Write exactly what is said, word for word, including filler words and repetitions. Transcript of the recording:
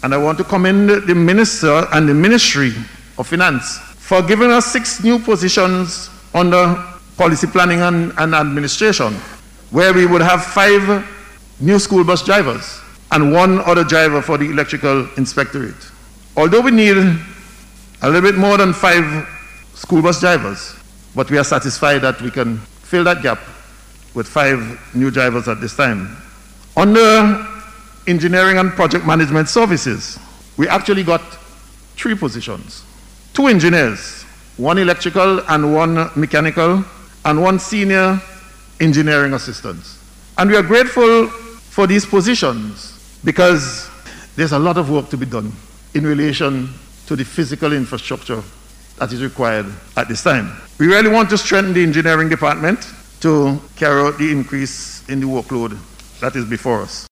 And I want to commend the Minister and the Ministry of Finance for giving us six new positions under policy planning and, and administration, where we would have five new school bus drivers and one other driver for the electrical inspectorate. Although we need a little bit more than five school bus drivers, but we are satisfied that we can fill that gap with five new drivers at this time. Under engineering and project management services, we actually got three positions. Two engineers, one electrical and one mechanical, and one senior engineering assistant. And we are grateful for these positions because there's a lot of work to be done in relation to the physical infrastructure that is required at this time. We really want to strengthen the engineering department to carry out the increase in the workload that is before us.